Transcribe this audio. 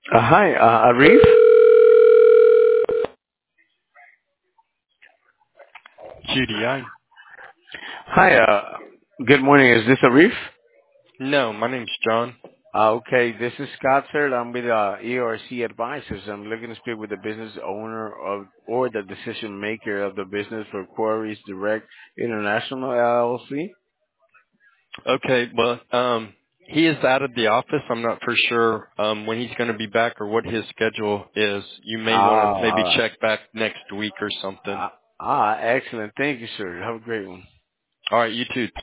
Hi, Arif. QDI. Hi, good morning. Is this Arif? No, my name's John. Okay, this is Scott, sir. I'm with ERC Advisors. I'm looking to speak with the business owner of or the decision maker of the business for Quarries Direct International LLC. Okay, well, he is out of the office. I'm not for sure when he's going to be back or what his schedule is. You may want to maybe Ah, check back next week or something. excellent. Thank you, sir. Have a great one. All right, you too.